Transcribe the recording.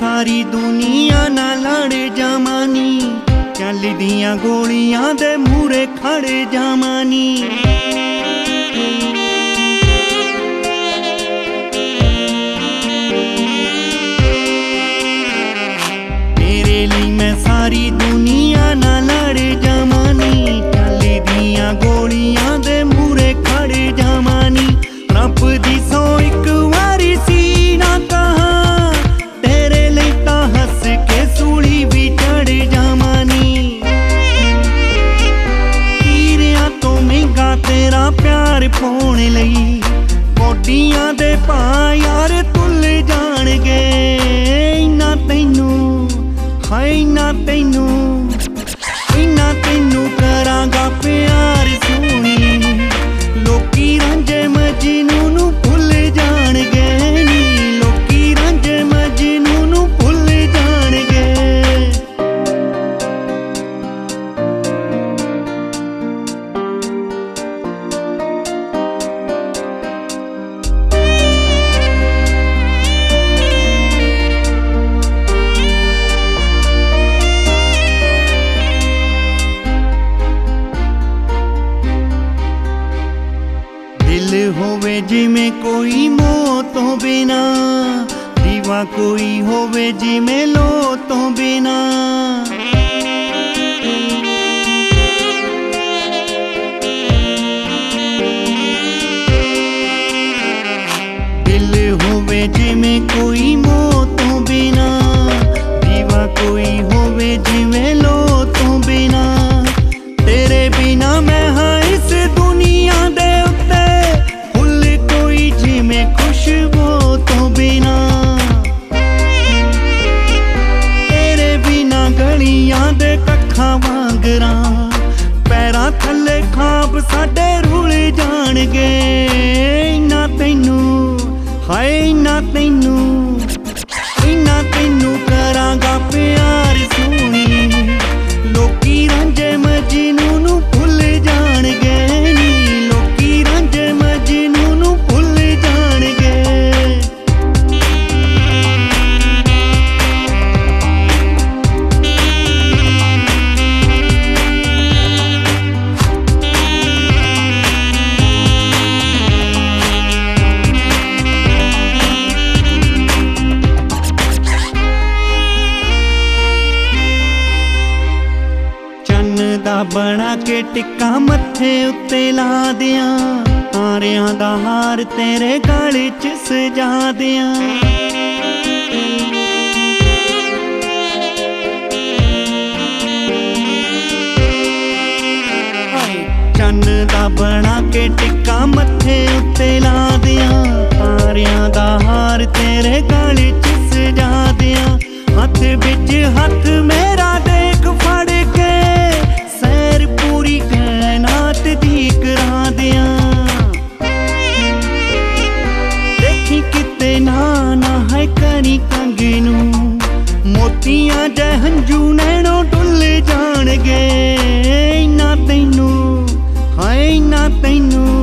सारी दुनिया ना लड़ जावानी, चलदियां गोलियां दे मूरे खड़े जावानी। तेरे लिए मैं सारी दुनिया ना लड़ जावानी, चलदियां गोलियां दे मूरे खड़े जावानी। रब दी सौ एक वारी सी ना कहा, तेरे लिए तां हस के सूली भी चढ़ जावानी। हीरियां तो महंगा तेरा प्यार पाउण लई, कोडियां दे भा यार तुल जाणगे। इन्ना तैनू हाय इन्ना तैनू, इन्ना तैनू करांगा प्यार सोहणी। लोकी रांझे मजनू नू भुल जाणगे नी, लोकी रांझे मजनू नू भुल जाणगे। दिल होवे जिमें कोई मौत तो बिना, दीवा कोई होवे जिमें लो तो बिना। दिल होवे जिमें कोई मौत तो बिना, दीवा कोई होवे जिमें लो तो बिना। तेरे बिना मैं हाँ इस दुनिया दे उत्ते, फुल कोई जिमें खुशबू तो बिना। तेरे बिना गलियां दे कक्खां वांगरां, पैरां थल्ले खाब साडे रुल जाणगे। इन्ना तैनू हाय इन्ना तैनू, इन्ना तैनू करांगा प्यार सोहणी। लोकी रांझे मजनू नू भुल जाणगे नी, लोकी रांझे मजनू नू भुल जाणगे। दा बना के टिक्का मत्थे उत्ते ला दियां, तारियां दा हार तेरे गल च सजा दियां। चन्न दा बना के टिक्का मत्थे उत्ते ला दियां, तारियां दा हार तेरे गल च सजा दियां। हथ बिच हथ मेरा देख फड़ के, सैर पूरी कायनात दी करा दियां। देखी किते ना ना है करी कंगनू, मोतियां जै हंजू नैनो डुल जाणगे। इन्ना तैनू हाय इन्ना तैनू,